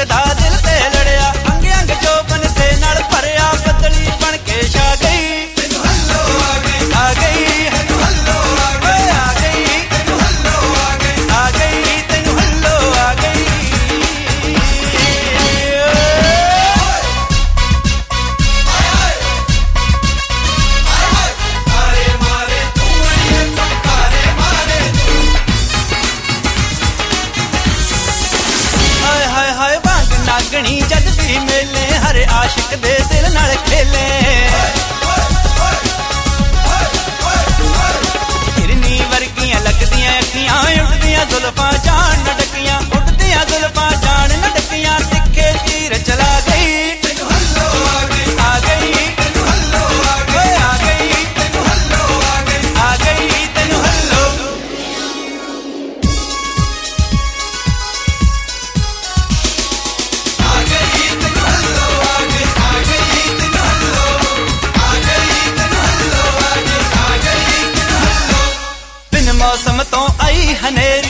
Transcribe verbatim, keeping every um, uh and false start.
ਦਾ ਦਿਲ ਤੇ ਲੜਿਆ ਅੰਗ ਅੰਗ ਜੋਬਨ ਦੇ ਨਾਲ ਭਰਿਆ ਬਦਲੀ ਬਣ ਕੇ ਛਾ ਗਈ ਤੈਨੂੰ ਹੱਲੋ ਆ ਗਈ ਆ ਗਈ ਤੈਨੂੰ ਹੱਲੋ ਆ ਗਈ ਆ ਗਈ ਤੈਨੂੰ ਹੱਲੋ ਆ ਗਈ ਆ ਗਈ ਤੈਨੂੰ ਹੱਲੋ ਆ ਗਈ ਨਾਗਣੀ ਜਦ ਵੀ ਮੇਲੇ ਹਰ ਆਸ਼ਿਕ ਦੇ ਦਿਲ ਨਾਲ ਖੇਲੇ ਹਿਰਨੀ ਵਰਗੀਆਂ ਲੱਗਦੀਆਂ ਅੱਖੀਆਂ ਉੱਡਦੀਆਂ ਜ਼ੁਲਫਾਂ ਜਾਣ ਨਾ ਡੱਕੀਆਂ ਉੱਡਦੀਆਂ ਜ਼ੁਲਫਾਂ ਜਾਣ ਨਾ ਡੱਕੀਆਂ ਤਿੱਖੇ ਤੀਰ ਚਲਾ ਗਈ ਤੈਨੂੰ ਹੱਲੋ ਆ ਗਈ ਆ ਗਈ ਤੈਨੂੰ ਹੱਲੋ ਆ ਗਈ ਆ ਗਈ ਤੈਨੂੰ ਹੱਲੋ ਆ ਗਈ ਆ ਗਈ ਤੈਨੂੰ ਹੱਲੋ मौसम तो आई हनेरी